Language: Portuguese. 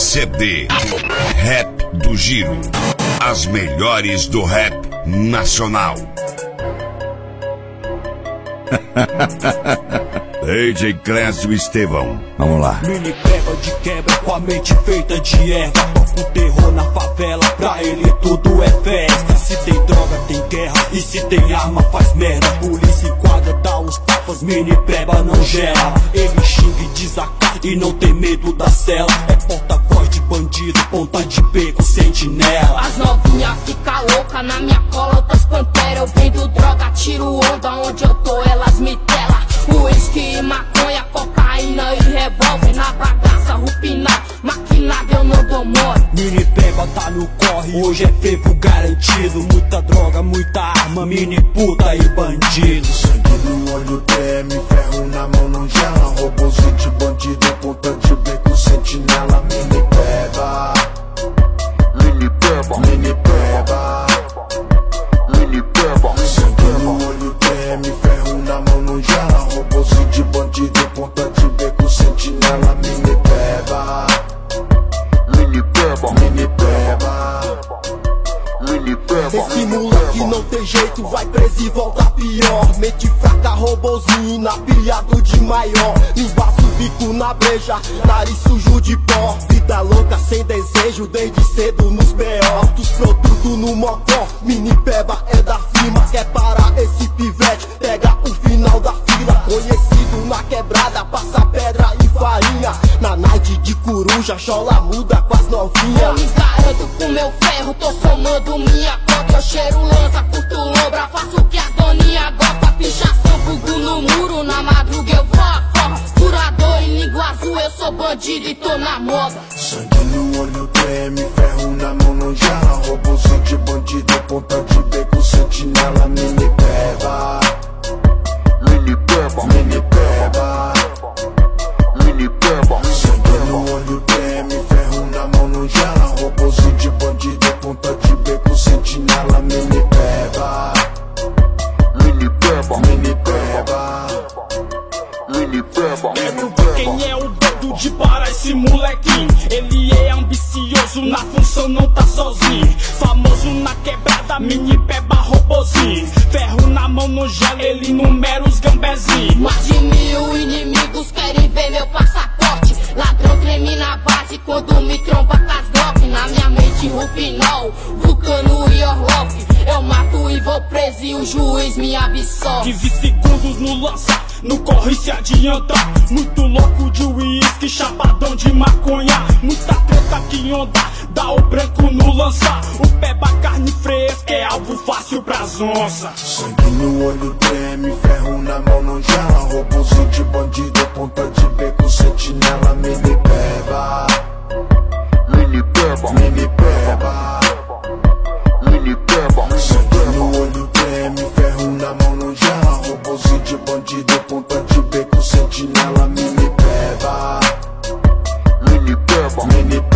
CD Rap do Giro. As melhores do rap nacional. DJ Clécio Estevão. Vamos lá. Mini peba de quebra com a mente feita de erva. Toca o terror na favela, pra ele tudo é festa. Se tem droga tem guerra, e se tem arma faz merda. Polícia enquadra, dá uns tapas, mini peba não gera. Ele xinga e desacara e não tem medo da cela. É porta-voz de bandido, ponta de beco, sentinela. As novinhas fica louca, na minha cola outras panteras. Eu vendo droga, tiro onda, onde eu tô elas me tela. Whisky, maconha, cocaína e revólver. Na bagaça, rupina, maquinada eu não dou mole. Mini peba tá no corre, hoje é fervo garantido. Muita droga, muita arma, mini puta e bandido. Sangue no olho treme, ferro na mão não gela. Robozinho de bandido, ponta de beco, sentinela. Mini peba, mini peba, mini peba, mini peba. Sangue no olho treme, ferro na mão não gela. Robozinho de bandido, ponta de beco, sentinela. Mini peba, mini peba, mini peba, mini peba. Esse moleque não tem jeito, vai preso e volta pior. Mente fraca, robozinho, napilhado de maior. Embaço o bico na breja, nariz sujo de pó. Vida louca sem desejo, desde cedo nos B.O. Altos produtos no mocó, mini peba é da firma. Quer parar esse pivete, pega o final da fila. Conhecido na quebrada, passa pedra e farinha. Na night de coruja, chola muda com as novinhas. Eu me garanto com meu ferro, tô somando minha conta. Eu cheiro lança, curto lombra, faço o que a doninha gosta. Pichação, bugo no muro, na madruga eu vou a forra. Furador em língua azul, eu sou bandido e tô na moda. Sangue no olho treme, ferro na mão não gela. Robozinho de bandido, ponta de beco, sentinela. Mini peba, mini peba, mini peba, mini peba. Sangue no olho treme, ferro na mão não gela. Robozinho de bandido, ponta de beco, sentinela. Mini peba, mini peba, mini peba, mini peba. Quero ver quem é o doido de parar esse molequinho. Ele é ambicioso, na função não tá sozinho. Famoso na quebrada, mini peba, robozinho. Ferro na mão no gelo, ele numera os gambezinhos. Mais de 1000 inimigos querem ver meu passaporte. Ladrão treme na base quando me tromba com as Glock. Na minha mente Rupinol, Vulcano e Orloff. Eu mato e vou preso e o juiz me absolve. 15 segundos no lança, no corre se adianta. Muito louco de uísque, chapadão de maconha. Muita treta que onda, dá o branco no lança. O peba carne fresca, é alvo fácil pras onças. Sangue no olho treme, ferro na mão não gela. Robozinho de bandido, ponta de beco, sentinela. Mini peba, mini peba, mini peba, mini peba. Sangue no olho treme, ferro na mão não gela. Robozinho de bandido, ponta de beco, sentinela. Mini peba, mini peba, mini